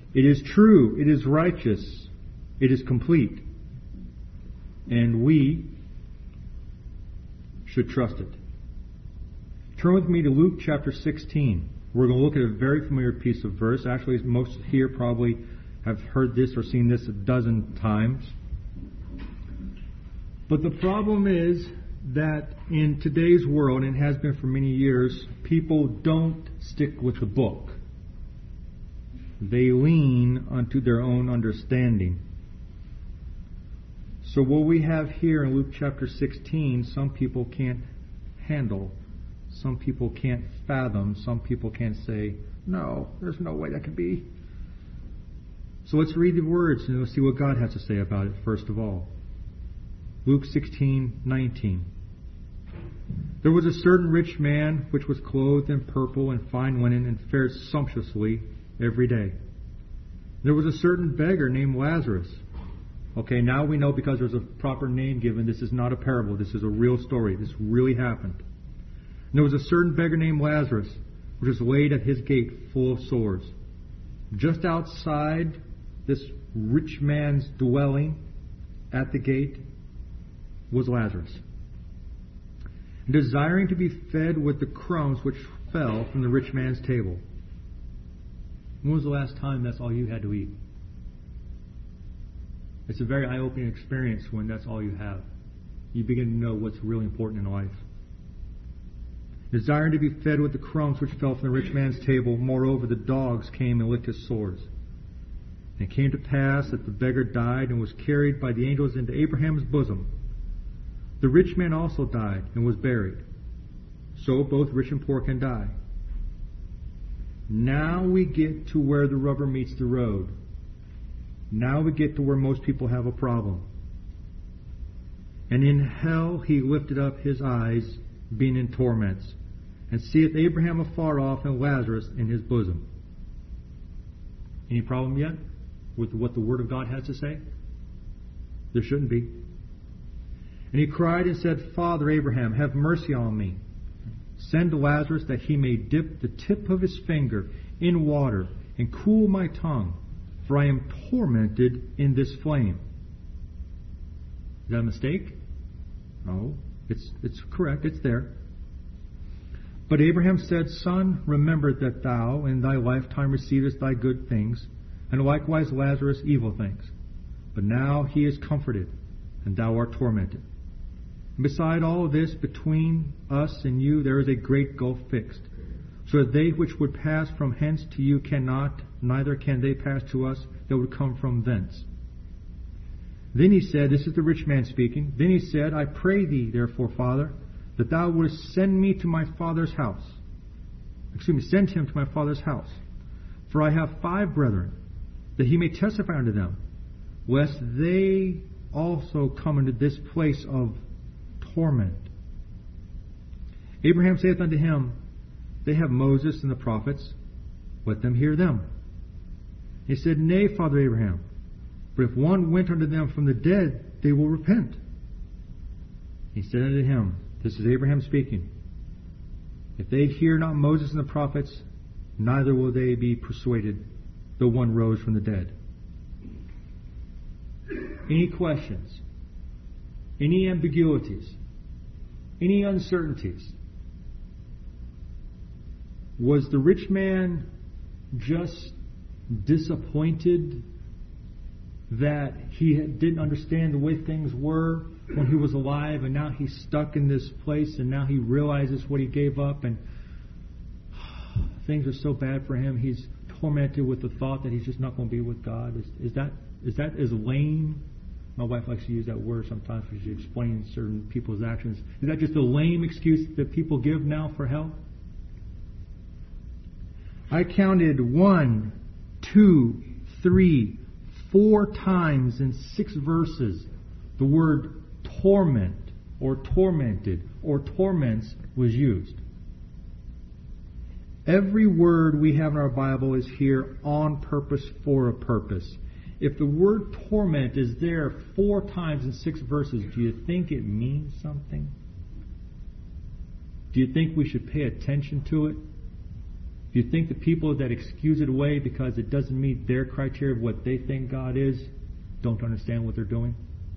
It is true, it is righteous, it is complete. And we should trust it. Turn with me to Luke chapter 16. We're going to look at a very familiar piece of verse. Actually, most here probably have heard this or seen this a dozen times. But the problem is that in today's world, and it has been for many years, people don't stick with the book. They lean unto their own understanding. So what we have here in Luke chapter 16, some people can't handle. Some people can't fathom. Some people can't say, no, there's no way that could be. So let's read the words and we'll see what God has to say about it first of all. Luke 16:19. There was a certain rich man which was clothed in purple and fine linen and fared sumptuously every day. There was a certain beggar named Lazarus. Okay, now we know because there's a proper name given, this is not a parable, this is a real story. This really happened. And there was a certain beggar named Lazarus, which was laid at his gate full of sores. Just outside this rich man's dwelling at the gate was Lazarus, and desiring to be fed with the crumbs which fell from the rich man's table. When was the last time that's all you had to eat? It's a very eye-opening experience when that's all you have. You begin to know what's really important in life. Desiring to be fed with the crumbs which fell from the rich man's table, moreover the dogs came and licked his sores. And it came to pass that the beggar died and was carried by the angels into Abraham's bosom. The rich man also died and was buried. So both rich and poor can die. Now we get to where the rubber meets the road. Now we get to where most people have a problem. And in hell he lifted up his eyes, being in torments, and seeth Abraham afar off and Lazarus in his bosom. Any problem yet with what the Word of God has to say? There shouldn't be. And he cried and said, Father Abraham, have mercy on me. Send Lazarus that he may dip the tip of his finger in water and cool my tongue, for I am tormented in this flame. Is that a mistake? No, it's correct. It's there. But Abraham said, Son, remember that thou in thy lifetime receivest thy good things, and likewise Lazarus evil things. But now he is comforted, and thou art tormented. And beside all of this, between us and you, there is a great gulf fixed, so that they which would pass from hence to you cannot, neither can they pass to us that would come from thence. Then he said, this is the rich man speaking, then he said, I pray thee, therefore, Father, that thou wouldest send me to my father's house. Send him to my father's house. For I have 5 brethren, that he may testify unto them, lest they also come into this place of torment. Abraham saith unto him, They have Moses and the prophets, let them hear them. He said, Nay, Father Abraham, but if one went unto them from the dead, they will repent. He said unto him, this is Abraham speaking, if they hear not Moses and the prophets, neither will they be persuaded, though one rose from the dead. Any questions? Any ambiguities? Any uncertainties? Was the rich man just disappointed that he didn't understand the way things were when he was alive, and now he's stuck in this place, and now he realizes what he gave up, and things are so bad for him, he's tormented with the thought that he's just not going to be with God? Is that as lame? My wife likes to use that word sometimes when she's explaining certain people's actions. Is that just a lame excuse that people give now for hell? I counted 1, 2, 3, 4 times in 6 verses the word torment or tormented or torments was used. Every word we have in our Bible is here on purpose for a purpose. If the word torment is there 4 times in 6 verses, do you think it means something? Do you think we should pay attention to it? Do Do you think the people that excuse it away because it doesn't meet their criteria of what they think God is don't understand what they're doing?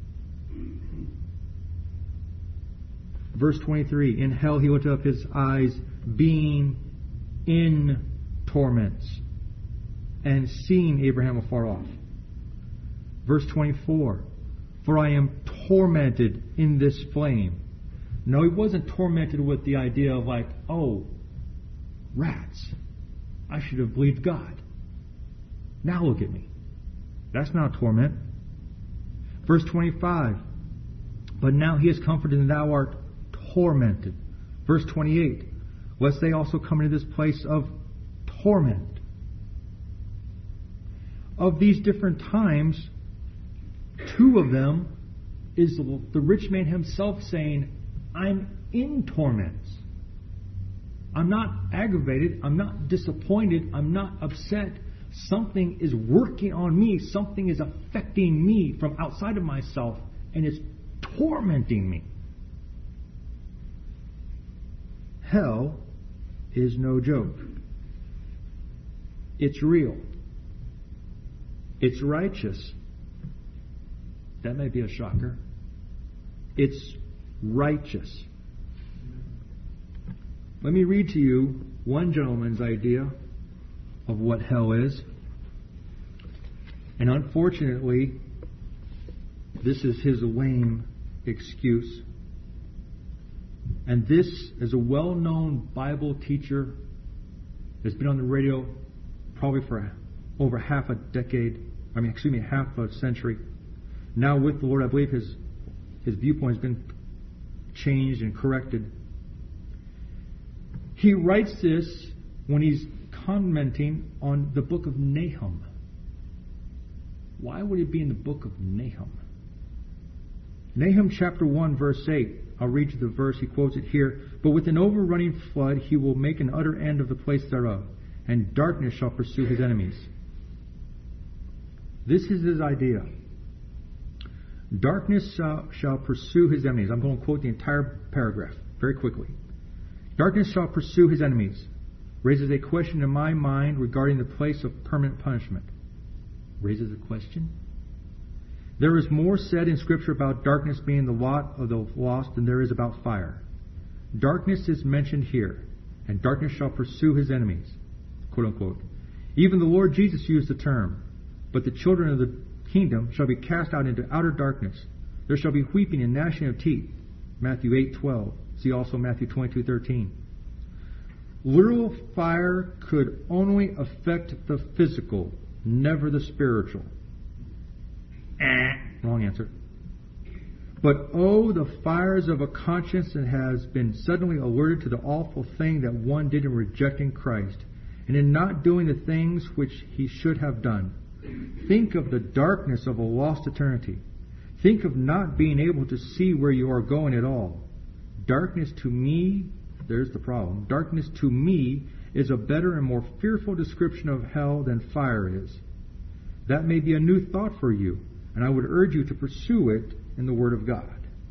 Verse 23, in hell he lifted up his eyes, being in torments, and seeing Abraham afar off. Verse 24, for I am tormented in this flame. No, he wasn't tormented with the idea of like, oh, rats, I should have believed God. Now look at me. That's not torment. Verse 25, but now he is comforted and thou art tormented. Verse 28, lest they also come into this place of torment. Of these different times, two of them is the rich man himself saying, I'm in torments. I'm not aggravated. I'm not disappointed. I'm not upset. Something is working on me. Something is affecting me from outside of myself, and it's tormenting me. Hell is no joke. It's real. It's righteous. That may be a shocker. It's righteous. Let me read to you one gentleman's idea of what hell is. And unfortunately, this is his lame excuse. And this is a well-known Bible teacher that's been on the radio probably for over half a century. Now with the Lord, I believe his viewpoint has been changed and corrected. He writes this when he's commenting on the book of Nahum. Why would it be in the book of Nahum? Nahum chapter 1 verse 8. I'll read you the verse. He quotes it here. But with an overrunning flood he will make an utter end of the place thereof, and darkness shall pursue his enemies. This is his idea. Darkness shall pursue his enemies. I'm going to quote the entire paragraph very quickly. Darkness shall pursue his enemies. Raises a question in my mind regarding the place of permanent punishment. Raises a question? There is more said in Scripture about darkness being the lot of the lost than there is about fire. Darkness is mentioned here, and darkness shall pursue his enemies, quote unquote. Even the Lord Jesus used the term, but the children of the kingdom shall be cast out into outer darkness. There shall be weeping and gnashing of teeth. Matthew 8:12. See also Matthew 22:13. Literal fire could only affect the physical, never the spiritual. Wrong answer. But oh, the fires of a conscience that has been suddenly alerted to the awful thing that one did in rejecting Christ, and in not doing the things which he should have done. Think of the darkness of a lost eternity. Think of not being able to see where you are going at all. Darkness to me, there's the problem, darkness to me is a better and more fearful description of hell than fire is. That may be a new thought for you, and I would urge you to pursue it in the Word of God.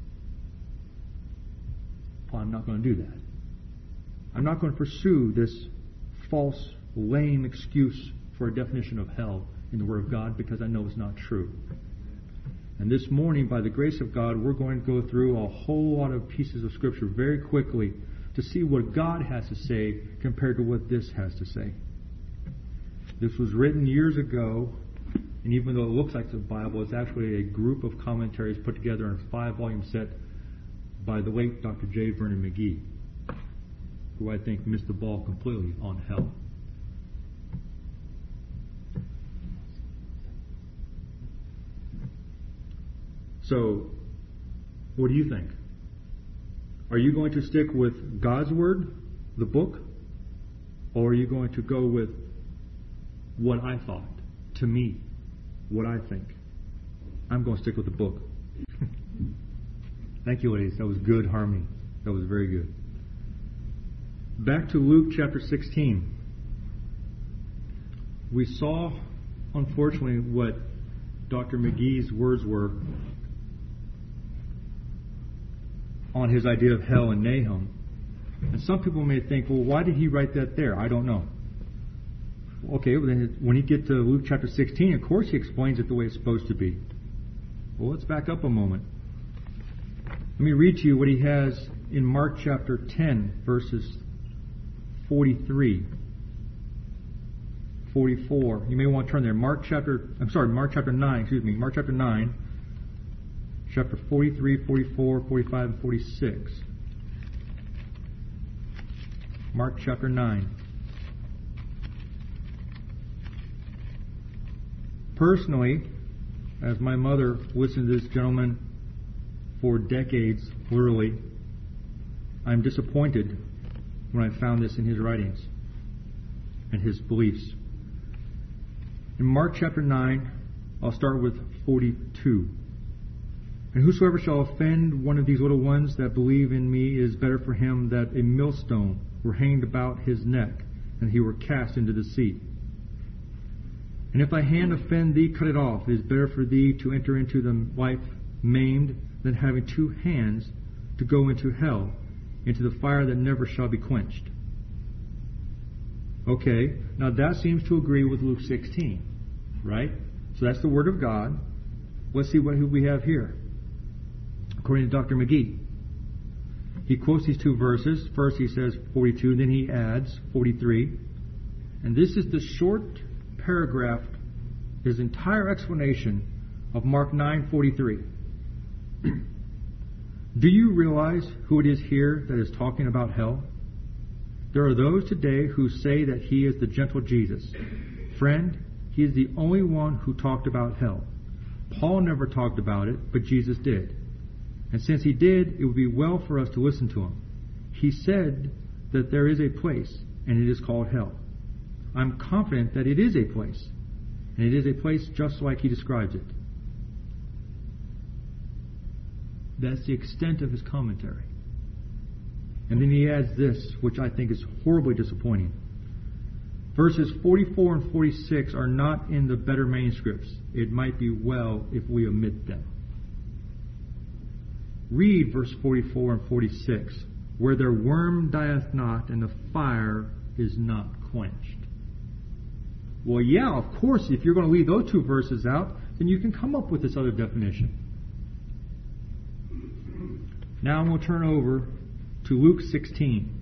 Well, I'm not going to do that. I'm not going to pursue this false, lame excuse for a definition of hell in the Word of God because I know it's not true. And this morning, by the grace of God, we're going to go through a whole lot of pieces of Scripture very quickly to see what God has to say compared to what this has to say. This was written years ago, and even though it looks like the Bible, it's actually a group of commentaries put together in a 5-volume set by the late Dr. J. Vernon McGee, who I think missed the ball completely on hell. So, what do you think? Are you going to stick with God's Word, the book, or are you going to go with what I thought, to me, what I think? I'm going to stick with the book. Thank you, ladies. That was good harmony. That was very good. Back to Luke chapter 16. We saw, unfortunately, what Dr. McGee's words were on his idea of hell in Nahum. And some people may think, well, why did he write that there? I don't know. Okay, well then when you get to Luke chapter 16, of course he explains it the way it's supposed to be. Well, let's back up a moment. Let me read to you what he has in Mark chapter 10, verses 43, 44. You may want to turn there. Mark chapter 9, Mark chapter 9, chapter 43, 44, 45, and 46. Mark chapter 9. Personally, as my mother listened to this gentleman for decades, literally, I'm disappointed when I found this in his writings and his beliefs. In Mark chapter 9, I'll start with 42. And whosoever shall offend one of these little ones that believe in me, it is better for him that a millstone were hanged about his neck, and he were cast into the sea. And if thy hand offend thee, cut it off. It is better for thee to enter into the life maimed than having two hands to go into hell, into the fire that never shall be quenched. Okay, now that seems to agree with Luke 16, right? So that's the Word of God. Let's see who we have here. According to Dr. McGee, he quotes these two verses. First he says 42, then he adds 43. And this is the short paragraph, his entire explanation of Mark 9:43. Do you realize who it is here that is talking about hell? There are those today who say that he is the gentle Jesus. Friend, he is the only one who talked about hell. Paul never talked about it, but Jesus did. And since he did, it would be well for us to listen to him. He said that there is a place, and it is called hell. I'm confident that it is a place, and it is a place just like he describes it. That's the extent of his commentary. And then he adds this, which I think is horribly disappointing. Verses 44 and 46 are not in the better manuscripts. It might be well if we omit them. Read verse 44 and 46, where their worm dieth not, and the fire is not quenched. Well, yeah, of course, if you're going to leave those two verses out, then you can come up with this other definition. Now I'm going to turn over to Luke 16.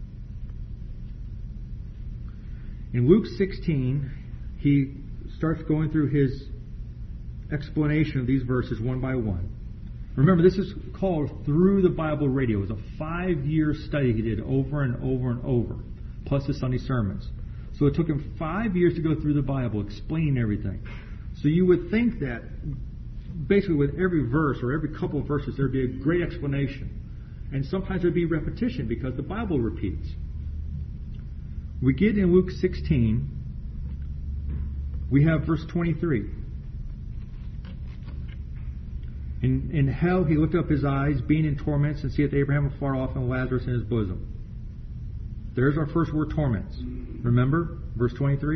In Luke 16, he starts going through his explanation of these verses one by one. Remember, this is called Through the Bible Radio. It was a 5-year study he did over and over and over, plus the Sunday sermons. So it took him 5 years to go through the Bible, explaining everything. So you would think that basically with every verse or every couple of verses there would be a great explanation. And sometimes there would be repetition because the Bible repeats. We get in Luke 16, we have verse 23. In hell he lifted up his eyes, being in torments, and seeth Abraham afar off and Lazarus in his bosom. There's our first word, torments. Remember, verse 23?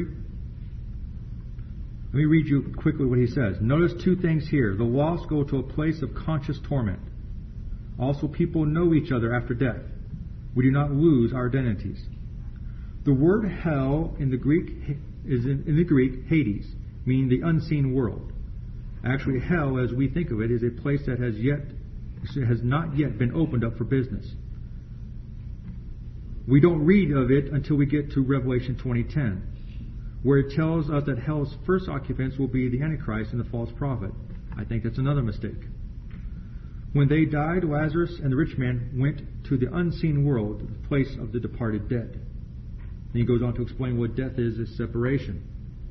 Let me read you quickly what he says. Notice two things here. The lost go to a place of conscious torment. Also, people know each other after death. We do not lose our identities. The word hell in the Greek is in the Greek Hades, meaning the unseen world. Actually, hell, as we think of it, is a place that has not yet been opened up for business. We don't read of it until we get to Revelation 20:10, where it tells us that hell's first occupants will be the Antichrist and the false prophet. I think that's another mistake. When they died, Lazarus and the rich man went to the unseen world, the place of the departed dead. Then he goes on to explain what death is separation.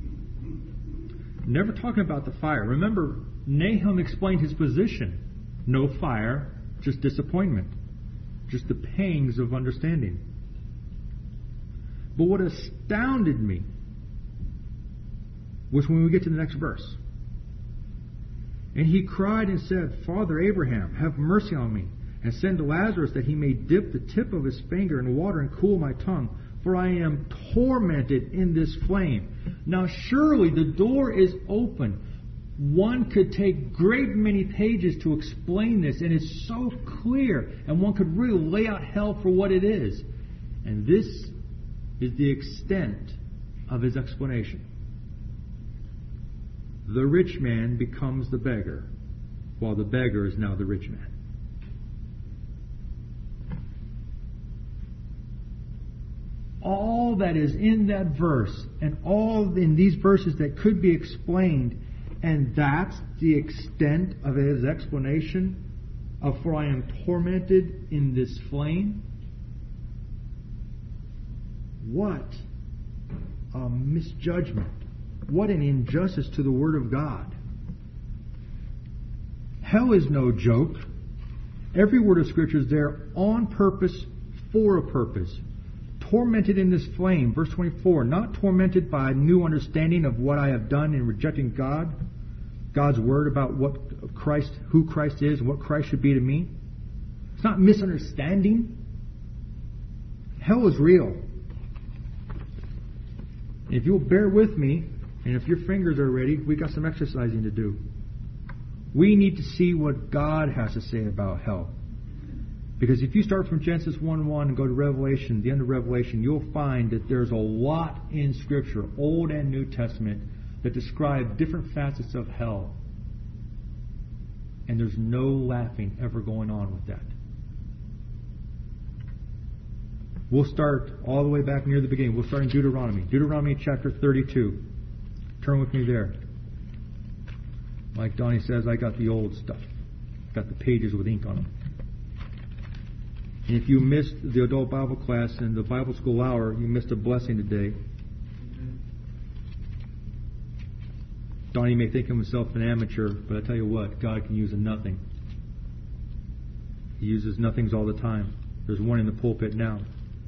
Never talking about the fire. Remember, Nahum explained his position. No fire, just disappointment. Just the pangs of understanding. But what astounded me was when we get to the next verse. And he cried and said, Father Abraham, have mercy on me, and send Lazarus that he may dip the tip of his finger in water and cool my tongue, for I am tormented in this flame. Now surely the door is open. One could take great many pages to explain this, and it's so clear, and one could really lay out hell for what it is. And this is the extent of his explanation. The rich man becomes the beggar, while the beggar is now the rich man. All that is in that verse, and all in these verses that could be explained, and that's the extent of his explanation of "for I am tormented in this flame." What a misjudgment. What an injustice to the Word of God. Hell is no joke. Every word of Scripture is there on purpose, for a purpose. Tormented in this flame, verse 24, not tormented by a new understanding of what I have done in rejecting God's Word about who Christ is, and what Christ should be to me. It's not misunderstanding. Hell is real. If you'll bear with me, and if your fingers are ready, we got some exercising to do. We need to see what God has to say about hell. Because if you start from Genesis 1:1 and go to Revelation, the end of Revelation, you'll find that there's a lot in Scripture, Old and New Testament, that describe different facets of hell. And there's no laughing ever going on with that. We'll start all the way back near the beginning. We'll start in Deuteronomy. Deuteronomy chapter 32. Turn with me there. Like Donnie says, I got the old stuff. Got the pages with ink on them. And if you missed the adult Bible class and the Bible school hour, you missed a blessing today. Donnie may think of himself an amateur, but I tell you what, God can use a nothing. He uses nothings all the time. There's one in the pulpit now.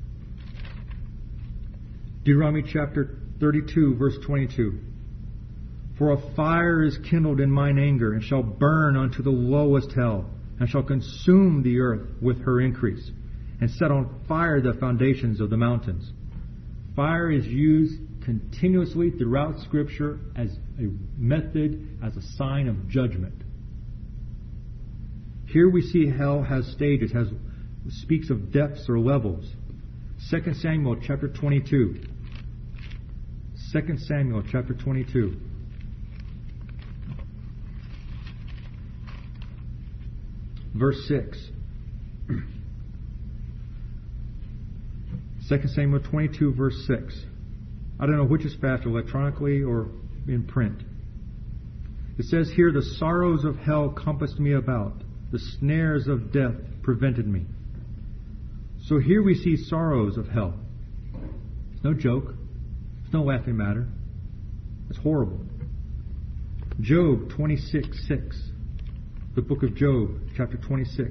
Deuteronomy chapter 32, verse 22. For a fire is kindled in mine anger, and shall burn unto the lowest hell, and shall consume the earth with her increase, and set on fire the foundations of the mountains. Fire is used continuously throughout Scripture as a method, as a sign of judgment. Here we see hell has stages, speaks of depths or levels. 2 Samuel chapter 22. 2 Samuel chapter 22. Verse 6. 2 Samuel 22, verse 6. I don't know which is faster, electronically or in print. It says here, the sorrows of hell compassed me about. The snares of death prevented me. So here we see sorrows of hell. It's no joke. It's no laughing matter. It's horrible. Job 26:6. The book of Job, chapter 26,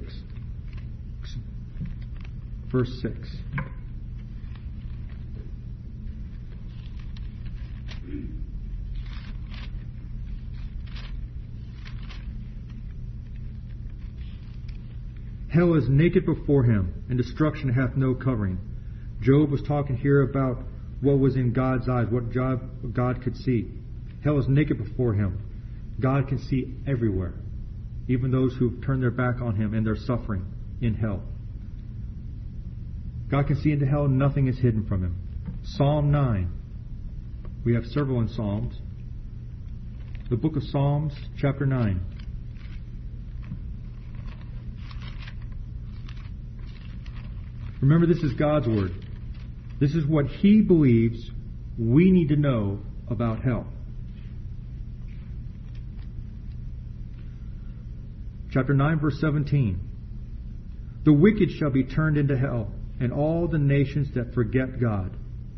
verse 6. Hell is naked before him, and destruction hath no covering. Job was talking here about what was in God's eyes, what God could see. Hell is naked before him. God can see everywhere, even those who've turned their back on him and they're suffering in hell. God can see into hell, nothing is hidden from him. Psalm 9. We have several in Psalms. The book of Psalms, chapter 9. Remember, this is God's Word. This is what He believes we need to know about hell. Chapter 9, verse 17. The wicked shall be turned into hell, and all the nations that forget God.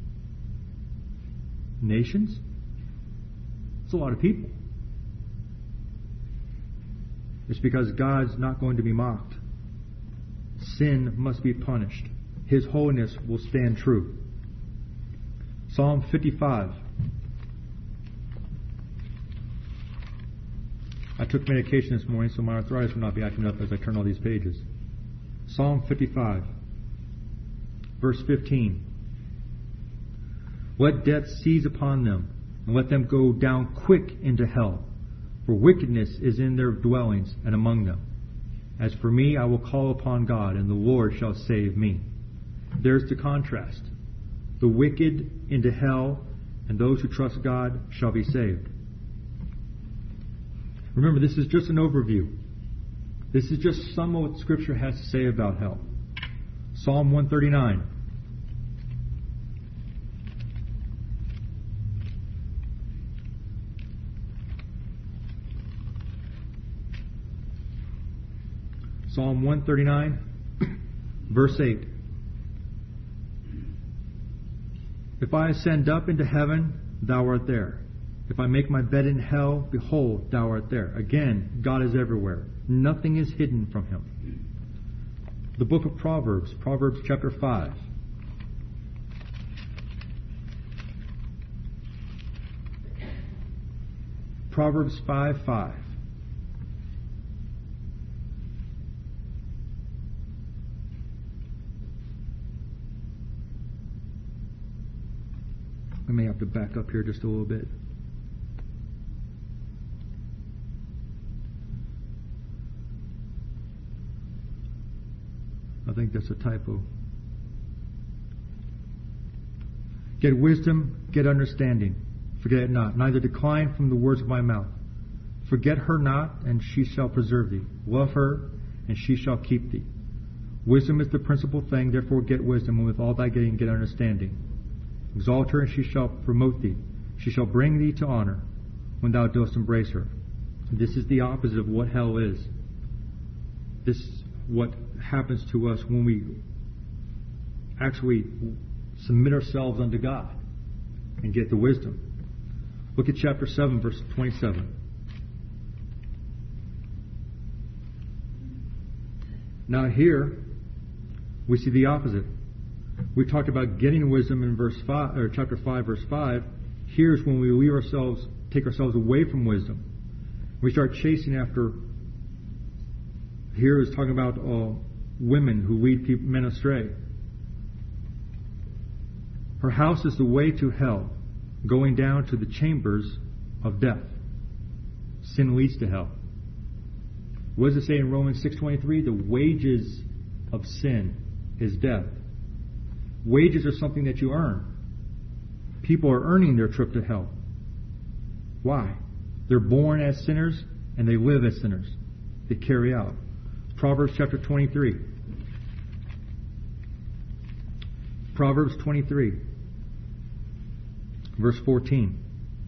Nations? It's a lot of people. It's because God's not going to be mocked. Sin must be punished. His holiness will stand true. Psalm 55. I took medication this morning, so my arthritis will not be acting up as I turn all these pages. Psalm 55, verse 15. Let death seize upon them, and let them go down quick into hell, for wickedness is in their dwellings and among them. As for me, I will call upon God, and the Lord shall save me. There's the contrast. The wicked into hell, and those who trust God shall be saved. Remember, this is just an overview. This is just some of what Scripture has to say about hell. Psalm 139. Psalm 139, verse 8. If I ascend up into heaven, thou art there. If I make my bed in hell, behold, thou art there. Again, God is everywhere. Nothing is hidden from Him. The book of Proverbs, Proverbs chapter 5. Proverbs 5:5. I may have to back up here just a little bit. I think that's a typo. Get wisdom, get understanding. Forget it not, neither decline from the words of my mouth. Forget her not, and she shall preserve thee. Love her, and she shall keep thee. Wisdom is the principal thing, therefore get wisdom, and with all thy getting get understanding. Exalt her, and she shall promote thee. She shall bring thee to honor when thou dost embrace her. This is the opposite of what hell is. This is what happens to us when we actually submit ourselves unto God and get the wisdom. Look at chapter 7, verse 27. Now here, we see the opposite. We talked about getting wisdom in verse 5, or chapter 5, verse 5. Here's when we take ourselves away from wisdom. We start chasing after. Here is talking about women who lead men astray. Her house is the way to hell, going down to the chambers of death. Sin leads to hell. What does it say in Romans 6:23? The wages of sin is death. Wages are something that you earn. People are earning their trip to hell. Why? They're born as sinners and they live as sinners. They carry out. Proverbs chapter 23. Proverbs 23, verse 14.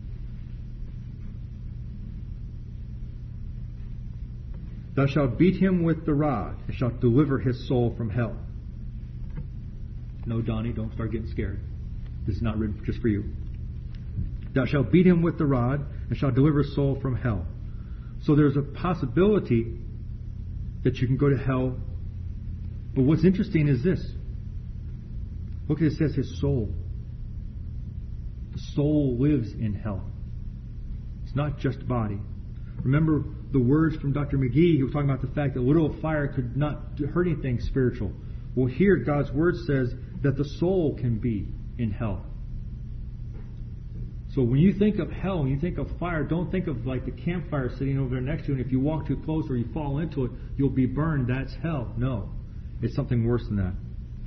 Thou shalt beat him with the rod, and shalt deliver his soul from hell. No, Donnie, don't start getting scared. This is not written just for you. Thou shalt beat him with the rod, and shalt deliver his soul from hell. So there's a possibility that you can go to hell. But what's interesting is this. Look at it, says his soul. The soul lives in hell. It's not just body. Remember the words from Dr. McGee. He was talking about the fact that a little fire could not hurt anything spiritual. Well, here God's Word says that the soul can be in hell. So when you think of hell, when you think of fire, don't think of like the campfire sitting over there next to you, and if you walk too close or you fall into it, you'll be burned. That's hell. No. It's something worse than that.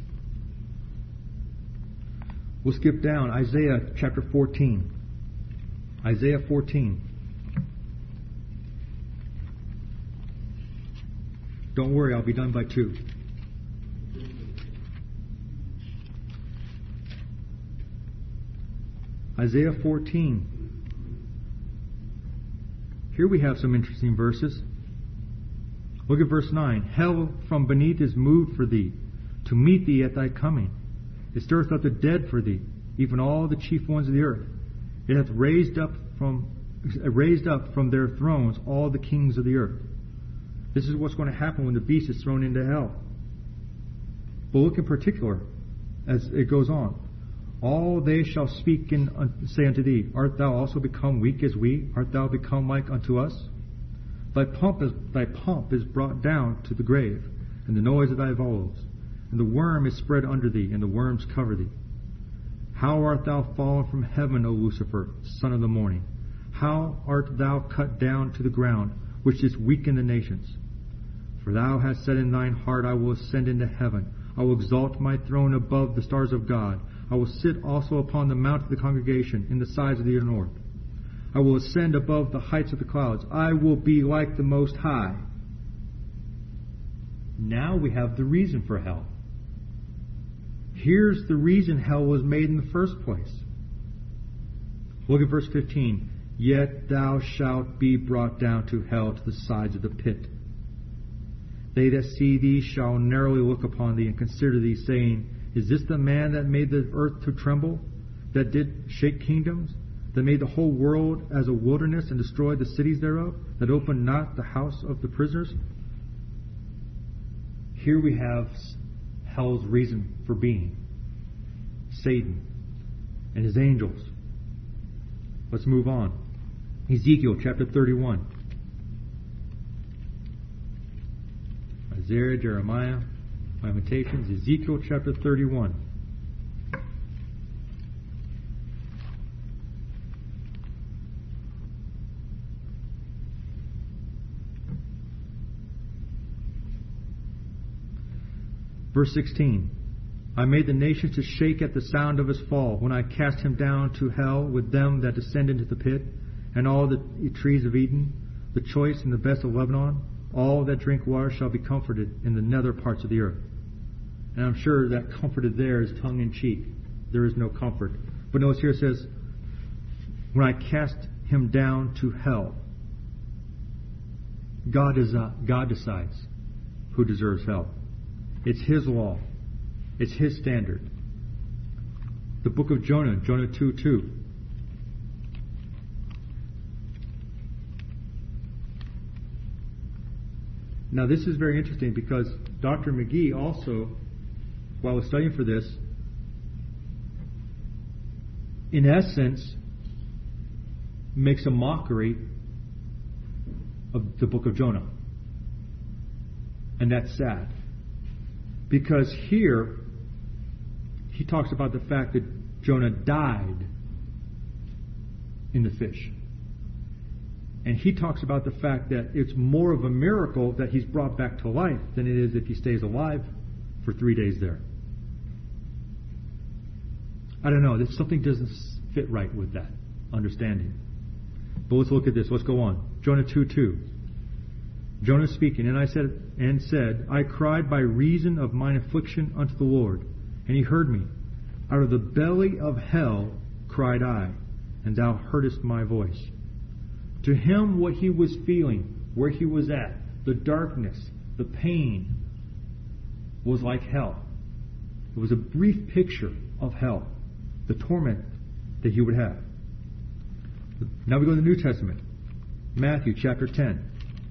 We'll skip down. Isaiah chapter 14. Isaiah 14. Don't worry, I'll be done by 2. Isaiah 14. Here we have some interesting verses. Look at verse 9. Hell from beneath is moved for thee, to meet thee at thy coming. It stirreth up the dead for thee, even all the chief ones of the earth. It hath raised up from their thrones all the kings of the earth. This is what's going to happen when the beast is thrown into hell. But look in particular as it goes on. All they shall speak and say unto thee, Art thou also become weak as we? Art thou become like unto us? Thy pomp is brought down to the grave, and the noise of thy vowels. And the worm is spread under thee, and the worms cover thee. How art thou fallen from heaven, O Lucifer, son of the morning? How art thou cut down to the ground, which didst weaken the nations? For thou hast said in thine heart, I will ascend into heaven. I will exalt my throne above the stars of God. I I will sit also upon the mount of the congregation in the sides of the north. I will ascend above the heights of the clouds. I will be like the Most High. Now we have the reason for hell. Here's the reason hell was made in the first place. Look at verse 15. Yet thou shalt be brought down to hell, to the sides of the pit. They that see thee shall narrowly look upon thee and consider thee, saying, Is this the man that made the earth to tremble, that did shake kingdoms, that made the whole world as a wilderness and destroyed the cities thereof, that opened not the house of the prisoners? Here we have hell's reason for being. Satan and his angels. Let's move on. Ezekiel chapter 31. Isaiah, Jeremiah, Lamentations, Ezekiel chapter 31. Verse 16. I made the nations to shake at the sound of his fall, when I cast him down to hell with them that descend into the pit, and all the trees of Eden, the choice and the best of Lebanon, all that drink water shall be comforted in the nether parts of the earth. And I'm sure that comforted there is tongue in cheek. There is no comfort. But notice here it says, when I cast him down to hell. God decides who deserves hell. It's His law. It's His standard. The book of Jonah, Jonah 2:2. Now this is very interesting because Dr. McGee also, while I was studying for this, in essence, makes a mockery of the book of Jonah. And that's sad. Because here, he talks about the fact that Jonah died in the fish. And he talks about the fact that it's more of a miracle that he's brought back to life than it is if he stays alive for 3 days there. I don't know, something doesn't fit right with that understanding. But let's look at this. Let's go on. Jonah 2:2. Jonah speaking, and I said, I cried by reason of mine affliction unto the Lord, and He heard me. Out of the belly of hell cried I, and Thou heardest my voice. To him, what he was feeling, where he was at, the darkness, the pain, was like hell. It was a brief picture of hell, the torment that he would have. Now we go to the New Testament. Matthew chapter 10.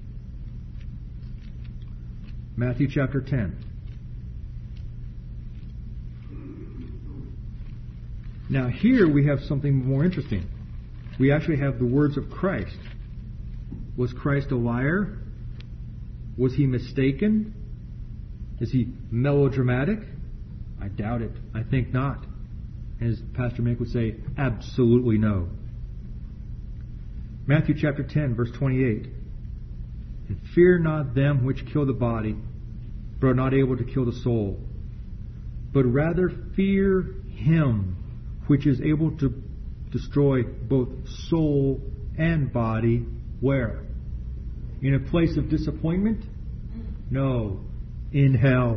Matthew chapter 10. Now here we have something more interesting. We actually have the words of Christ. Was Christ a liar? Was He mistaken? Is He melodramatic? I doubt it. I think not. As Pastor Mick would say, absolutely no. Matthew chapter 10, verse 28. And fear not them which kill the body, but are not able to kill the soul, but rather fear Him which is able to destroy both soul and body. Where? In a place of disappointment? No, in hell.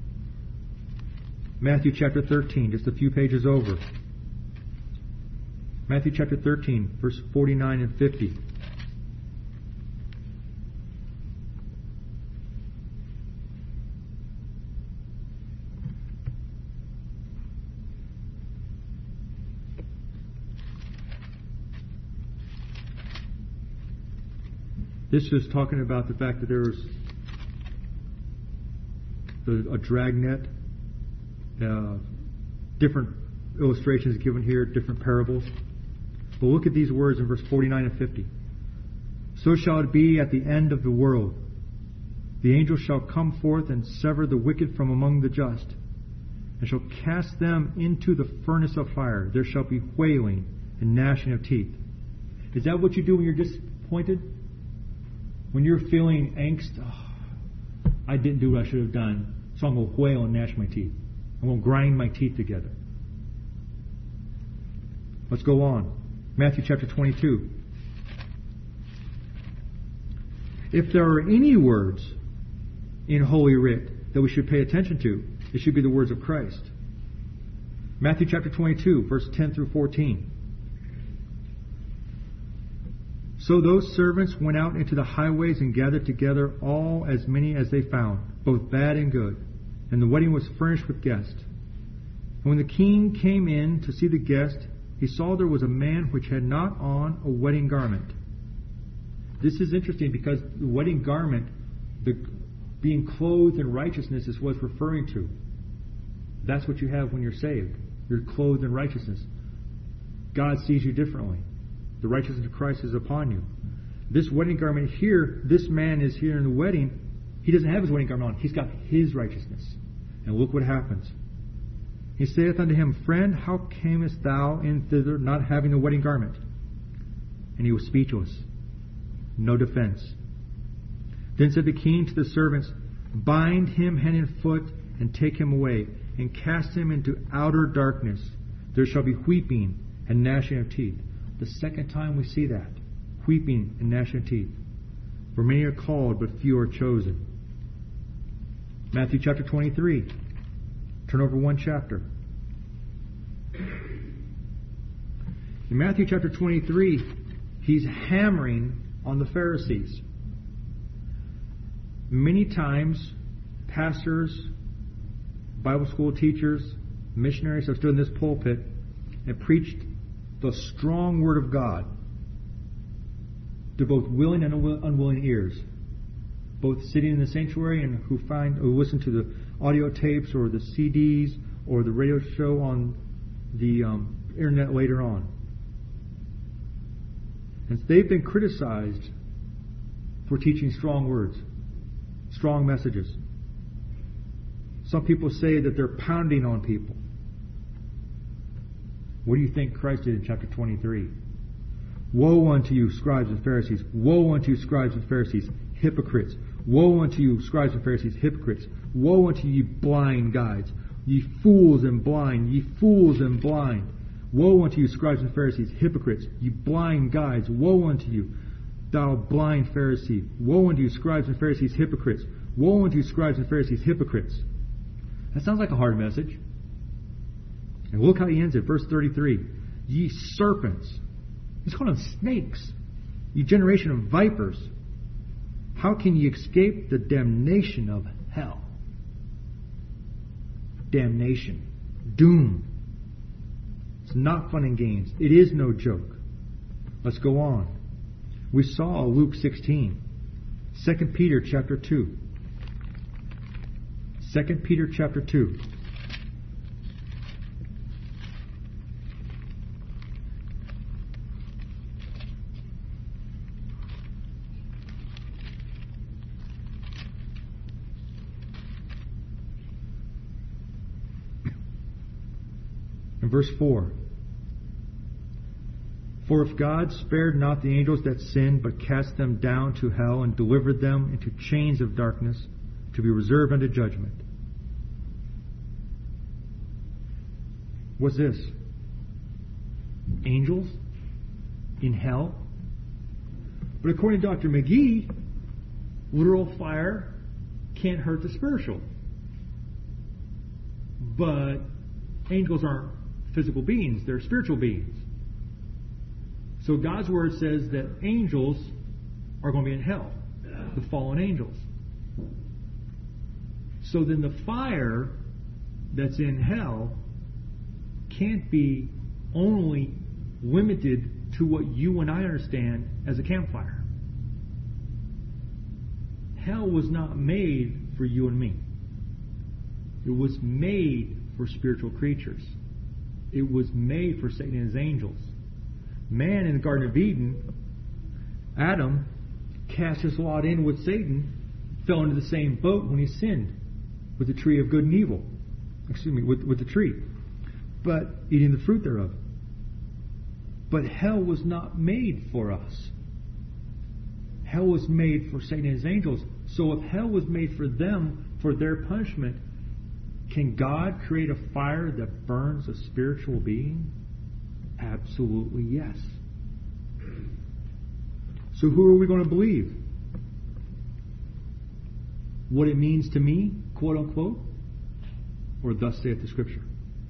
Matthew chapter 13, just a few pages over. Matthew chapter 13, verse 49 and 50. This is talking about the fact that there's a dragnet, different illustrations given here, different parables. But look at these words in verse 49 and 50. So shall it be at the end of the world. The angel shall come forth and sever the wicked from among the just, and shall cast them into the furnace of fire. There shall be wailing and gnashing of teeth. Is that what you do when you're disappointed? When you're feeling angst? Oh, I didn't do what I should have done, so I'm going to wail and gnash my teeth. I'm going to grind my teeth together. Let's go on. Matthew chapter 22. If there are any words in Holy Writ that we should pay attention to, it should be the words of Christ. Matthew chapter 22, verse 10 through 14. So those servants went out into the highways and gathered together all as many as they found, both bad and good. And the wedding was furnished with guests. And when the king came in to see the guest, he saw there was a man which had not on a wedding garment. This is interesting because the wedding garment, the being clothed in righteousness, is what it's referring to. That's what you have when you're saved. You're clothed in righteousness. God sees you differently. The righteousness of Christ is upon you. This wedding garment here, this man is here in the wedding. He doesn't have his wedding garment on. He's got his righteousness. And look what happens. He saith unto him, Friend, how camest thou in thither not having a wedding garment? And he was speechless. No defense. Then said the king to the servants, Bind him hand and foot, and take him away, and cast him into outer darkness. There shall be weeping and gnashing of teeth. The second time we see that. Weeping and gnashing of teeth. For many are called, but few are chosen. Matthew chapter 23. Turn over one chapter. In Matthew chapter 23, he's hammering on the Pharisees. Many times, pastors, Bible school teachers, missionaries have stood in this pulpit and preached the strong word of God to both willing and unwilling ears, both sitting in the sanctuary and who listen to the audio tapes or the CDs or the radio show on the internet later on. And they've been criticized for teaching strong words, strong messages. Some people say that they're pounding on people. What do you think Christ did in chapter 23? Woe unto you, scribes and Pharisees. Woe unto you, scribes and Pharisees, hypocrites. Woe unto you, scribes and Pharisees, hypocrites. Woe unto you, blind guides. Ye fools and blind, ye fools and blind. Woe unto you, scribes and Pharisees, hypocrites. Ye blind guides. Woe unto you, thou blind Pharisee. Woe unto you, scribes and Pharisees, hypocrites. Woe unto you, scribes and Pharisees, hypocrites. That sounds like a hard message. And look how he ends it, verse 33. Ye serpents. He's calling them snakes. Ye generation of vipers. How can ye escape the damnation of hell? Damnation. Doom. It's not fun and games. It is no joke. Let's go on. We saw Luke 16. 2 Peter chapter 2. 2 Peter chapter 2. In verse 4. For if God spared not the angels that sinned, but cast them down to hell, and delivered them into chains of darkness, to be reserved unto judgment. What's this? Angels in hell? But according to Dr. McGee, literal fire can't hurt the spiritual. But angels aren't physical beings, they're spiritual beings. So God's Word says that angels are going to be in hell, the fallen angels. So then the fire that's in hell can't be only limited to what you and I understand as a campfire. Hell was not made for you and me. It was made for spiritual creatures. It was made for Satan and his angels. Man in the Garden of Eden, Adam cast his lot in with Satan, fell into the same boat when he sinned with the tree of good and evil. With the tree. But eating the fruit thereof. But hell was not made for us. Hell was made for Satan and his angels. So if hell was made for them, for their punishment, can God create a fire that burns a spiritual being? Absolutely yes. So who are we going to believe? What it means to me, quote unquote, or thus saith the Scripture?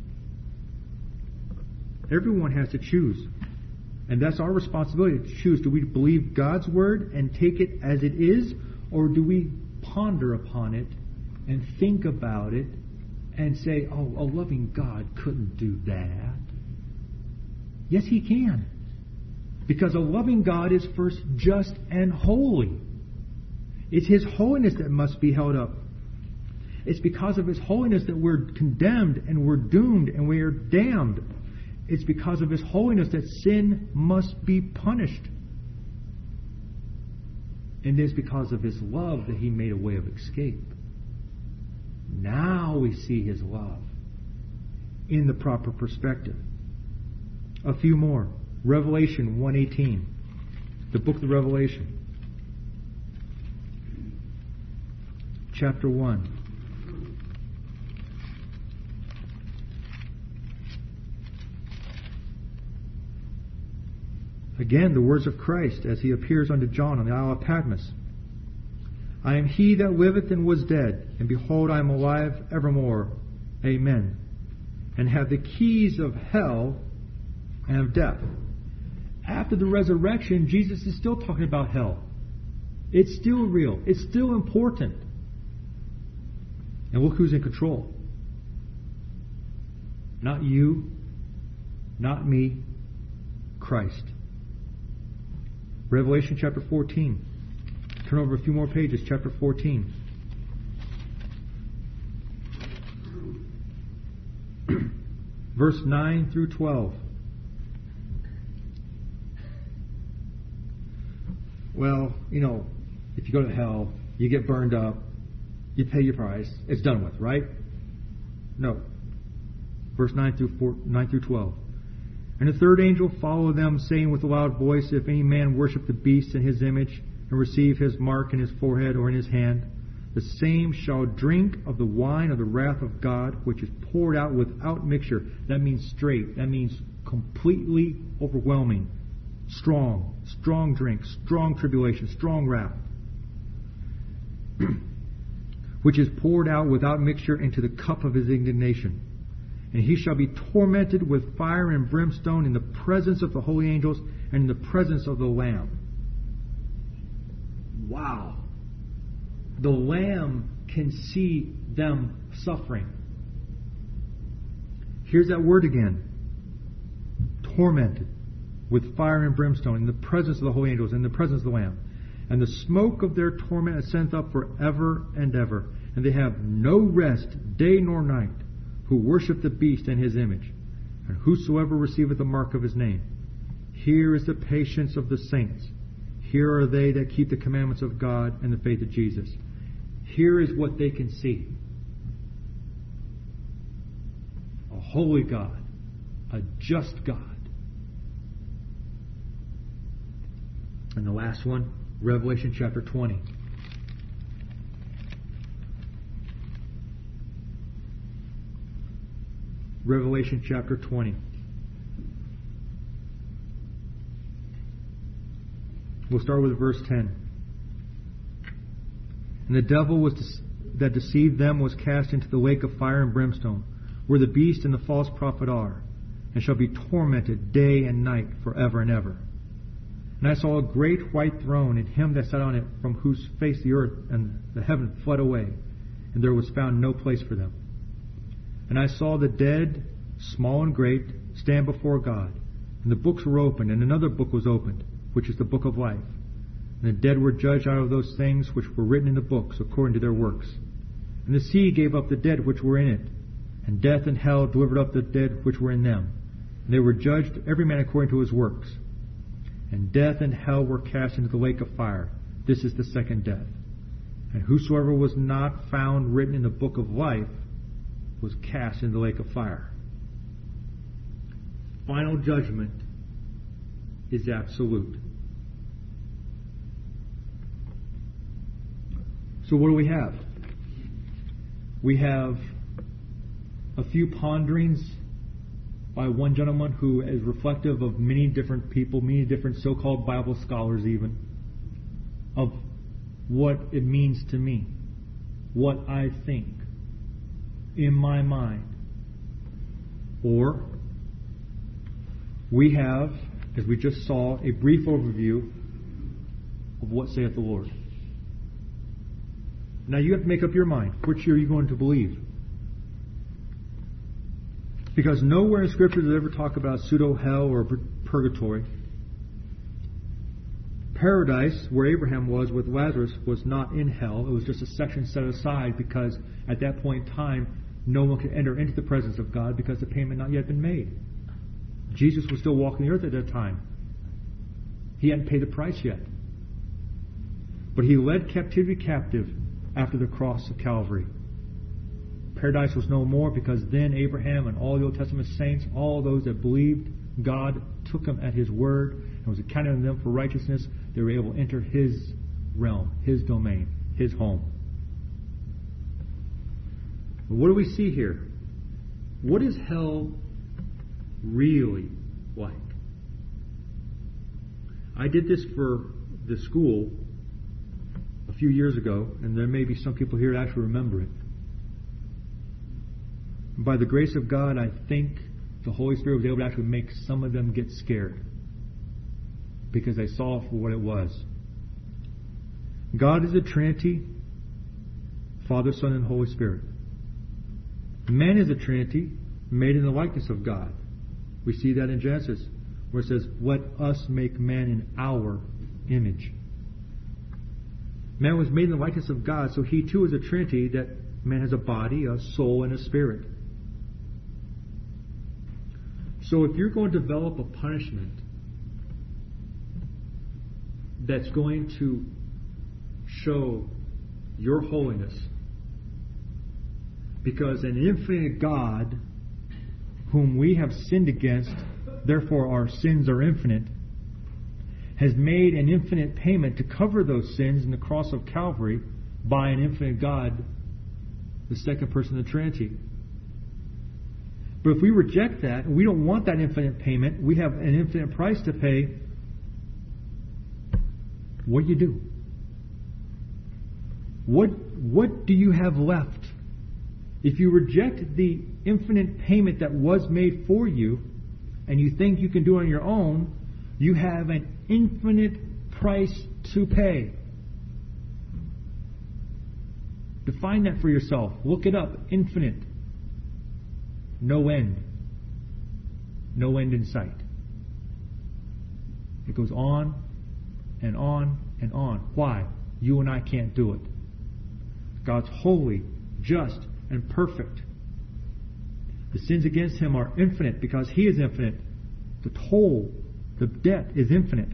Everyone has to choose. And that's our responsibility to choose. Do we believe God's Word and take it as it is, or do we ponder upon it and think about it and say, oh, a loving God couldn't do that? Yes, He can. Because a loving God is first just and holy. It's His holiness that must be held up. It's because of His holiness that we're condemned and we're doomed and we are damned. It's because of His holiness that sin must be punished. And it's because of His love that He made a way of escape. Now we see His love in the proper perspective. A few more. Revelation 1:18. The book of Revelation. Chapter 1. Again, the words of Christ as He appears unto John on the Isle of Patmos. I am He that liveth and was dead, and behold, I am alive evermore. Amen. And have the keys of hell and of death. After the resurrection, Jesus is still talking about hell. It's still real. It's still important. And look who's in control. Not you, not me, Christ. Revelation chapter 14. Turn over a few more pages, chapter 14. Verse 9 through 12. Well, if you go to hell, you get burned up, you pay your price, it's done with, right? No. Verse 9 through 12. And the third angel followed them, saying with a loud voice, if any man worship the beast in his image, and receive his mark in his forehead or in his hand, the same shall drink of the wine of the wrath of God, which is poured out without mixture. That means straight. That means completely overwhelming. Strong drink, strong tribulation, strong wrath, which is poured out without mixture into the cup of his indignation. And he shall be tormented with fire and brimstone in the presence of the holy angels and in the presence of the Lamb. Wow. The Lamb can see them suffering. Here's that word again. Tormented with fire and brimstone in the presence of the holy angels and in the presence of the Lamb. And the smoke of their torment ascendeth up forever and ever. And they have no rest day nor night, who worship the beast and his image, and whosoever receiveth the mark of his name. Here is the patience of the saints. Here are they that keep the commandments of God and the faith of Jesus. Here is what they can see. A holy God, a just God. And the last one, Revelation chapter 20. Revelation chapter 20. We'll start with verse 10. And the devil that deceived them was cast into the lake of fire and brimstone, where the beast and the false prophet are, and shall be tormented day and night forever and ever. And I saw a great white throne, and him that sat on it, from whose face the earth and the heaven fled away, and there was found no place for them. And I saw the dead, small and great, stand before God. And the books were opened, and another book was opened, which is the book of life. And the dead were judged out of those things which were written in the books, according to their works. And the sea gave up the dead which were in it, and death and hell delivered up the dead which were in them. And they were judged every man according to his works. And death and hell were cast into the lake of fire. This is the second death. And whosoever was not found written in the book of life was cast into the lake of fire. Final judgment is absolute. So what do we have? We have a few ponderings by one gentleman who is reflective of many different people, many different so-called Bible scholars even, of what it means to me, what I think in my mind. Or we have, as we just saw, a brief overview of what saith the Lord. Now you have to make up your mind. Which are you going to believe? Because nowhere in Scripture does it ever talk about pseudo-hell or purgatory. Paradise, where Abraham was with Lazarus, was not in hell. It was just a section set aside because at that point in time, no one could enter into the presence of God because the payment had not yet been made. Jesus was still walking the earth at that time. He hadn't paid the price yet. But he led captivity captive after the cross of Calvary. Paradise was no more because then Abraham and all the Old Testament saints, all those that believed God, took him at his word and was accounted unto them for righteousness. They were able to enter his realm, his domain, his home. But what do we see here? What is hell really like? I did this for the school a few years ago, and there may be some people here that actually remember it. By the grace of God, I think the Holy Spirit was able to actually make some of them get scared because they saw for what it was. God is a Trinity, Father, Son, and Holy Spirit. Man is a Trinity, made in the likeness of God. We see that in Genesis, where it says, "Let us make man in our image." Man was made in the likeness of God, so he too is a Trinity, that man has a body, a soul, and a spirit. So if you're going to develop a punishment that's going to show your holiness, because an infinite God whom we have sinned against, therefore our sins are infinite, has made an infinite payment to cover those sins in the cross of Calvary by an infinite God, the second person of the Trinity. But if we reject that, and we don't want that infinite payment, we have an infinite price to pay, what do you do? What do you have left? If you reject the infinite payment that was made for you, and you think you can do it on your own, you have an infinite price to pay. Define that for yourself. Look it up. Infinite. No end. No end in sight. It goes on and on and on. Why? You and I can't do it. God's holy, just, and perfect. The sins against Him are infinite because He is infinite. The toll, the debt is infinite.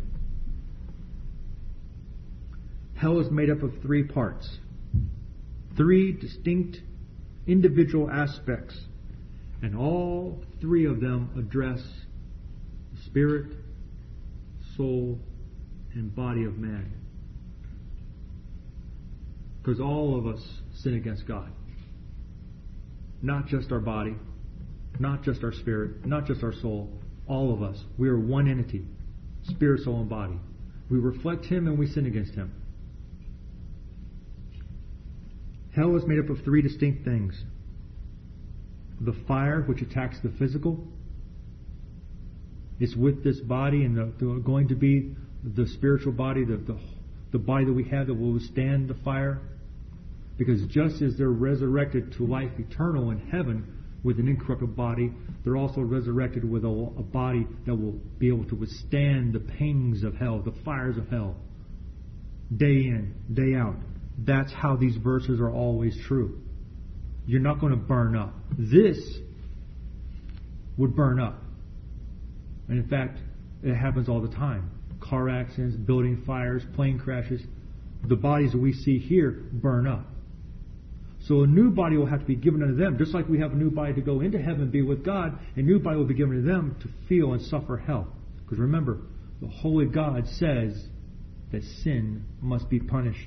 Hell is made up of 3 parts. 3 distinct individual aspects. And all 3 of them address the spirit, soul, and body of man. Because all of us sin against God. Not just our body, not just our spirit, not just our soul. All of us. We are one entity. Spirit, soul, and body. We reflect Him and we sin against Him. Hell is made up of 3 distinct things. The fire, which attacks the physical. It's with this body and going to be the spiritual body, the body that we have that will withstand the fire. Because just as they're resurrected to life eternal in heaven with an incorruptible body, they're also resurrected with a body that will be able to withstand the pangs of hell, the fires of hell, day in, day out. That's how these verses are always true. You're not going to burn up. This would burn up. And in fact, it happens all the time. Car accidents, building fires, plane crashes. The bodies that we see here burn up. So a new body will have to be given unto them. Just like we have a new body to go into heaven and be with God, a new body will be given to them to feel and suffer hell. Because remember, the Holy God says that sin must be punished.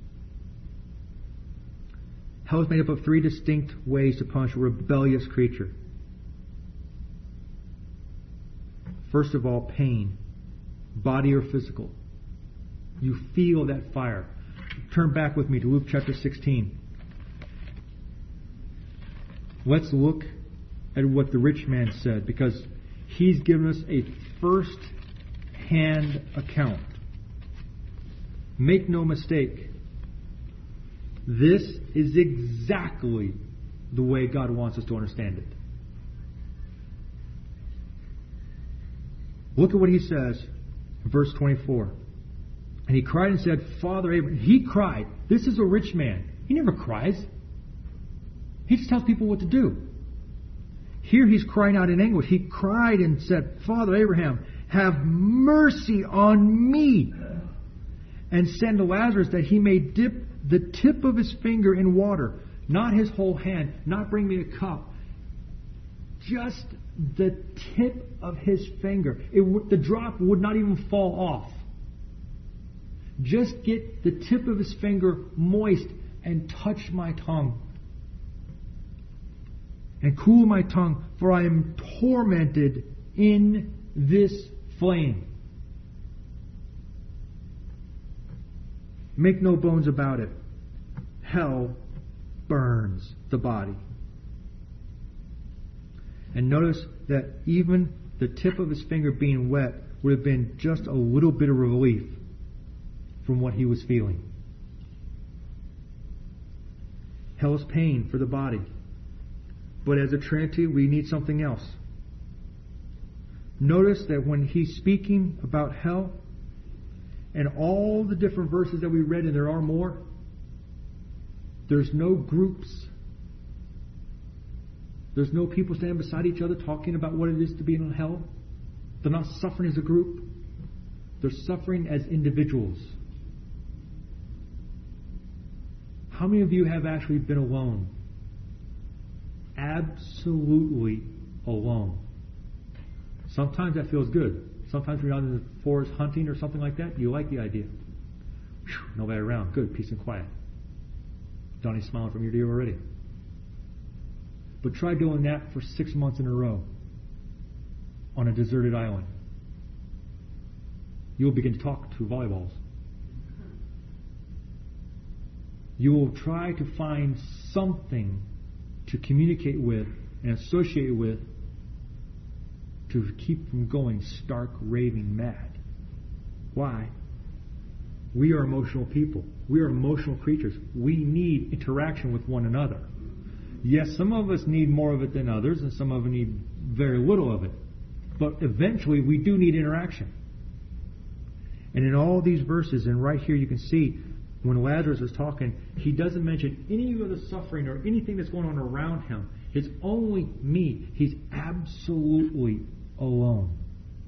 Hell is made up of 3 distinct ways to punish a rebellious creature. First of all, pain, body or physical. You feel that fire. Turn back with me to Luke chapter 16. Let's look at what the rich man said, because he's given us a first-hand account. Make no mistake, this is exactly the way God wants us to understand it. Look at what he says in verse 24. And he cried and said, Father Abraham. He cried. This is a rich man. He never cries. He just tells people what to do. Here he's crying out in anguish. He cried and said, Father Abraham, have mercy on me, and send Lazarus that he may dip the tip of his finger in water. Not his whole hand. Not bring me a cup. Just the tip of his finger. The drop would not even fall off. Just get the tip of his finger moist and touch my tongue. And cool my tongue, for I am tormented in this flame. Make no bones about it. Hell burns the body. And notice that even the tip of his finger being wet would have been just a little bit of relief from what he was feeling. Hell is pain for the body. But as a Trinity, we need something else. Notice that when he's speaking about hell, and all the different verses that we read, and there are more, there's no groups. There's no people standing beside each other talking about what it is to be in hell. They're not suffering as a group. They're suffering as individuals. How many of you have actually been alone? Absolutely alone. Sometimes that feels good. Sometimes when you're out in the forest hunting or something like that, you like the idea. Whew, nobody around. Good, peace and quiet. Donnie's smiling from ear to ear already. But try doing that for 6 months in a row on a deserted island. You will begin to talk to volleyballs. You will try to find something to communicate with and associate with to keep from going stark, raving mad. Why? We are emotional people. We are emotional creatures. We need interaction with one another. Yes, some of us need more of it than others, and some of us need very little of it. But eventually, we do need interaction. And in all these verses, and right here you can see, when Lazarus is talking, he doesn't mention any of the suffering or anything that's going on around him. It's only me. He's absolutely alone.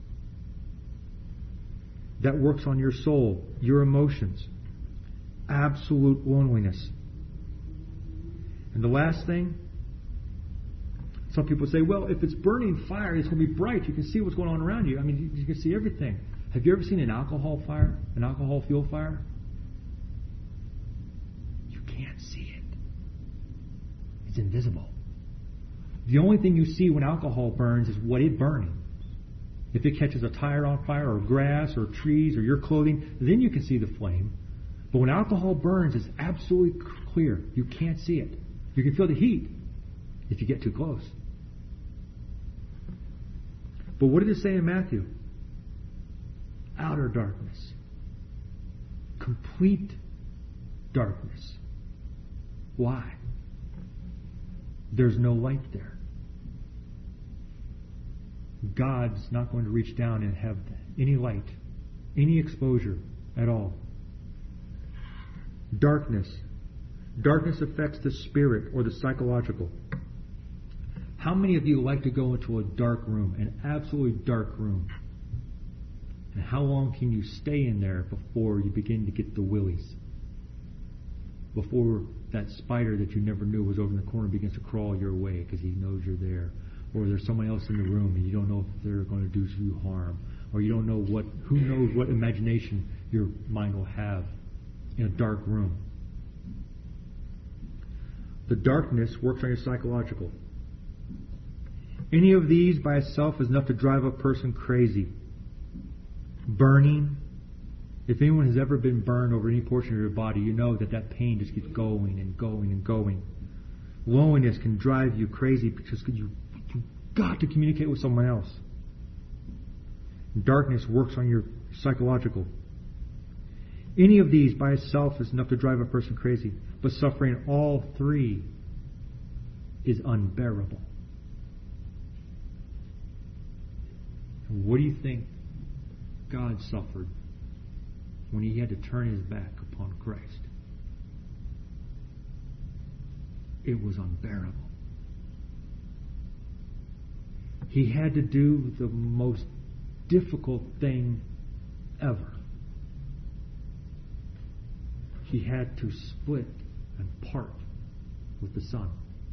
That works on your soul, your emotions. Absolute loneliness. And the last thing, some people say, well, if it's burning fire, it's going to be bright. You can see what's going on around you. I mean, you can see everything. Have you ever seen an alcohol fire? An alcohol fuel fire? You can't see it. It's invisible. The only thing you see when alcohol burns is what it's burning. If it catches a tire on fire or grass or trees or your clothing, then you can see the flame. But when alcohol burns, it's absolutely clear. You can't see it. You can feel the heat if you get too close. But what did it say in Matthew? Outer darkness. Complete darkness. Why? There's no light there. God's not going to reach down and have any light, any exposure at all. Darkness. Darkness affects the spirit or the psychological. How many of you like to go into a dark room, an absolutely dark room? And how long can you stay in there before you begin to get the willies? Before that spider that you never knew was over in the corner begins to crawl your way because he knows you're there. Or there's someone else in the room and you don't know if they're going to do you harm. Or you don't know who knows what imagination your mind will have in a dark room. The darkness works on your psychological. Any of these by itself is enough to drive a person crazy. Burning. If anyone has ever been burned over any portion of your body, you know that pain just keeps going and going and going. Loneliness can drive you crazy because you've got to communicate with someone else. Darkness works on your psychological. Any of these by itself is enough to drive a person crazy, but suffering all three is unbearable. And what do you think God suffered when he had to turn his back upon Christ? It was unbearable. He had to do the most difficult thing ever. He had to split and part with the Son.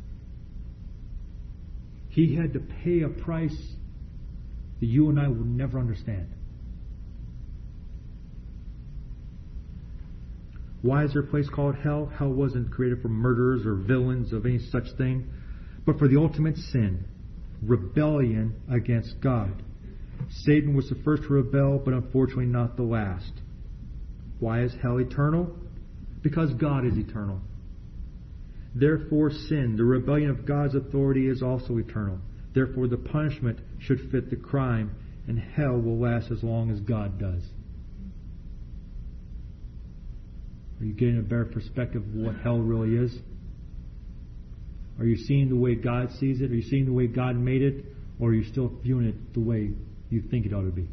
He had to pay a price that you and I will never understand. Why is there a place called hell? Hell wasn't created for murderers or villains of any such thing, but for the ultimate sin, rebellion against God. Satan was the first to rebel, but unfortunately not the last. Why is hell eternal? Because God is eternal. Therefore sin, the rebellion of God's authority, is also eternal. Therefore the punishment should fit the crime, and hell will last as long as God does. Are you getting a better perspective of what hell really is? Are you seeing the way God sees it? Are you seeing the way God made it? Or are you still viewing it the way you think it ought to be?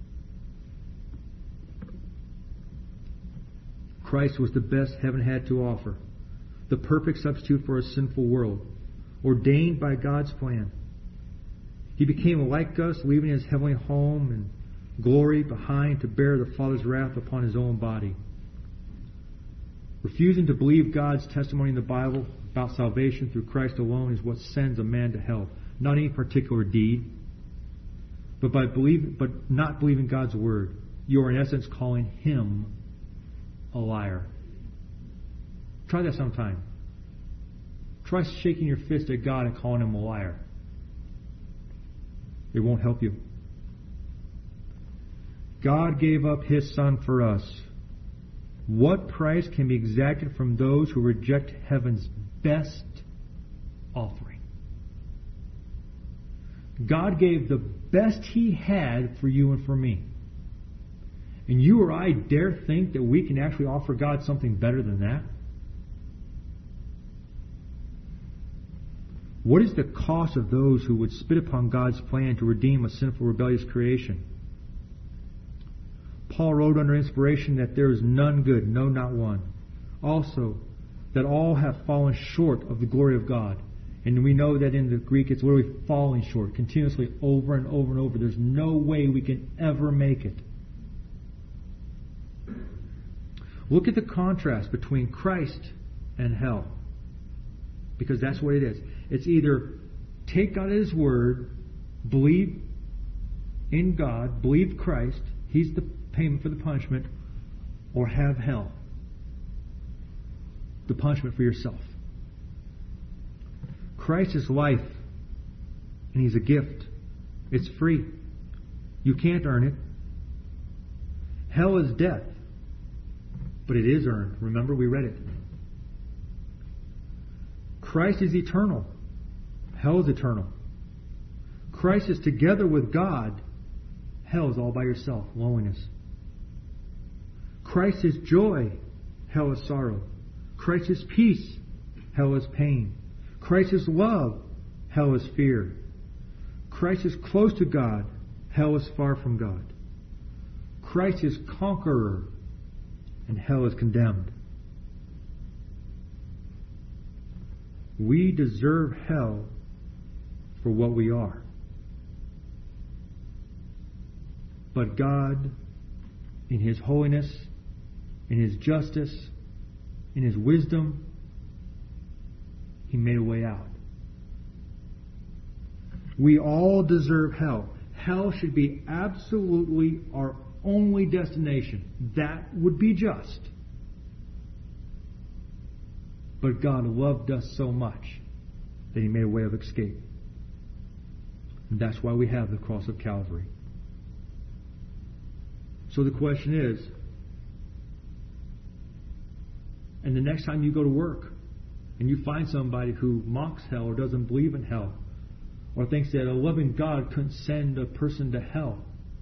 Christ was the best heaven had to offer, the perfect substitute for a sinful world, ordained by God's plan. He became like us, leaving his heavenly home and glory behind to bear the Father's wrath upon his own body. Refusing to believe God's testimony in the Bible about salvation through Christ alone is what sends a man to hell. Not any particular deed, but not believing God's word. You are in essence calling him a liar. Try that sometime. Try shaking your fist at God and calling him a liar. It won't help you. God gave up his Son for us. What price can be exacted from those who reject heaven's best offering? God gave the best he had for you and for me. And you or I dare think that we can actually offer God something better than that? What is the cost of those who would spit upon God's plan to redeem a sinful, rebellious creation? Paul wrote under inspiration that there is none good, no, not one. Also, that all have fallen short of the glory of God. And we know that in the Greek it's literally falling short, continuously over and over and over. There's no way we can ever make it. Look at the contrast between Christ and hell. Because that's what it is. It's either take God at his word, believe in God, believe Christ, he's the payment for the punishment, or have hell, the punishment for yourself. Christ is life, and he's a gift. It's free. You can't earn it. Hell is death, but it is earned. Remember, we read it. Christ is eternal. Hell is eternal. Christ is together with God. Hell is all by yourself, loneliness. Christ is joy. Hell is sorrow. Christ is peace. Hell is pain. Christ is love. Hell is fear. Christ is close to God. Hell is far from God. Christ is conqueror, and hell is condemned. We deserve hell for what we are. But God, in his holiness, in his justice, in his wisdom, he made a way out. We all deserve hell. Hell should be absolutely our only destination. That would be just. But God loved us so much that he made a way of escape. And that's why we have the cross of Calvary. So the question is, and the next time you go to work and you find somebody who mocks hell or doesn't believe in hell or thinks that a loving God couldn't send a person to hell,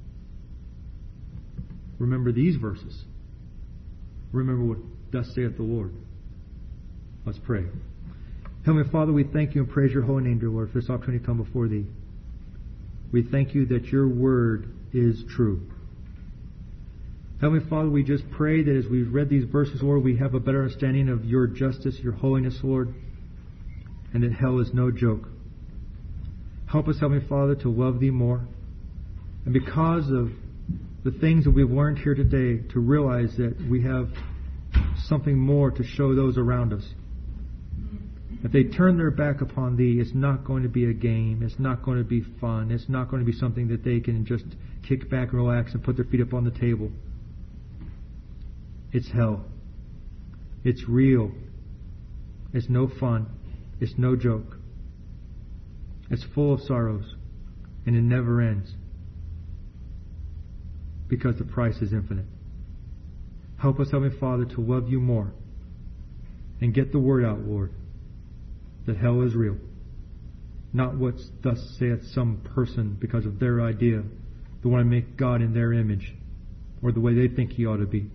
remember these verses. Remember what thus saith the Lord. Let's pray. Heavenly Father, we thank you and praise your holy name, dear Lord, for this opportunity to come before thee. We thank you that your word is true. Heavenly Father, we just pray that as we've read these verses, Lord, we have a better understanding of your justice, your holiness, Lord, and that hell is no joke. Help us, Heavenly Father, to love thee more. And because of the things that we've learned here today, to realize that we have something more to show those around us. If they turn their back upon thee, it's not going to be a game. It's not going to be fun. It's not going to be something that they can just kick back and relax and put their feet up on the table. It's hell. It's real. It's no fun. It's no joke. It's full of sorrows. And it never ends. Because the price is infinite. Help us, Heavenly Father, to love you more. And get the word out, Lord, that hell is real. Not what thus saith some person because of their idea. They want to make God in their image or the way they think he ought to be.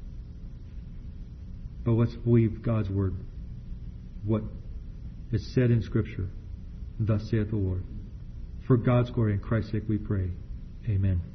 But let's believe God's word. What is said in Scripture. Thus saith the Lord. For God's glory and Christ's sake we pray. Amen.